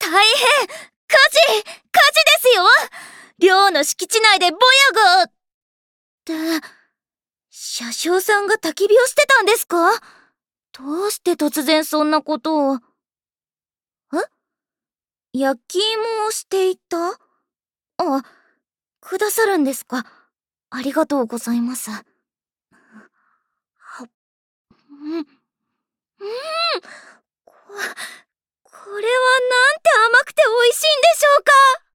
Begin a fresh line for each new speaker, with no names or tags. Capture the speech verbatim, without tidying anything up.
大変！火事！火事ですよ！寮の敷地内でぼやが…って、車掌さんが焚き火をしてたんですか？どうして突然そんなことを…え？焼き芋をしていた？あ、くださるんですか？ありがとうございます。は、うん、うん、こ、これはなんて甘くて美味しいんでしょうか！